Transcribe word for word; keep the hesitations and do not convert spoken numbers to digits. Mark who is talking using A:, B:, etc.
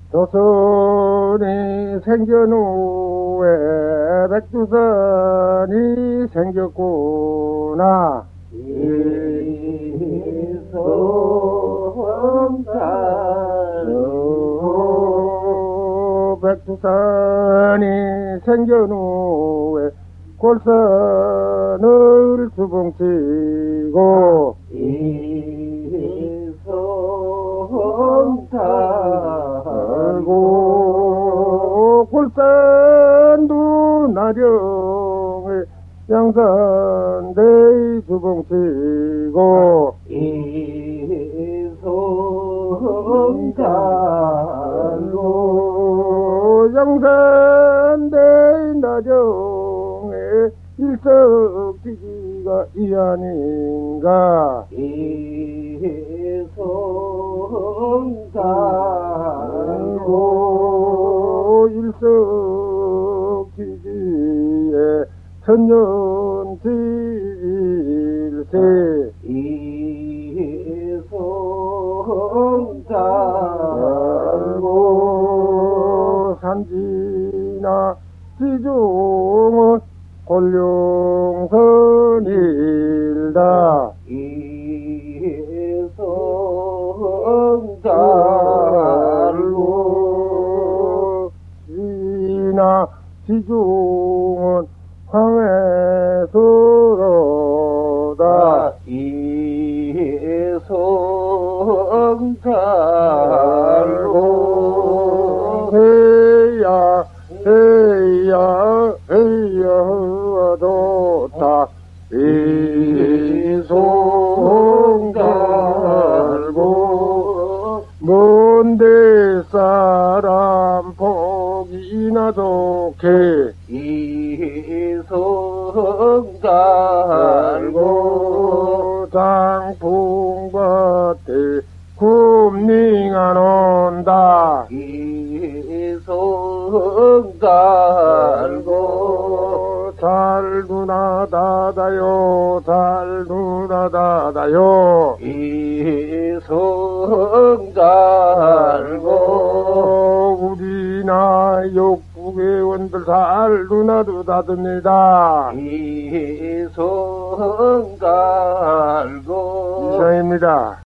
A: 조선이 생긴 후에 백두산이 생겼구나. 이성삼 백두산이 생긴 후에 골산을 주봉치고 이성삼고 골산도 나령에 양산대의 주봉치고 이성삼고 양산대의 나령에 일석지기가 이 아닌가. 이성삼고 일석지기에 천년지일세 이성삼고 산지나 지중은 곤룡선일다. 이성삼고 지나 지중은 황해서로다. 이성삼고 해야 해야 해야 좋다. 이성삼고 먼데 사람 복이나 좋게 이성삼고 장풍밭에 굽닝안 온다. 이성삼고 잘 누나 다다요 잘 누나 다다요 이성삼고 우리나 욕국의 원들 잘 누나도 다듭니다.
B: 이성삼고
A: 이상입니다.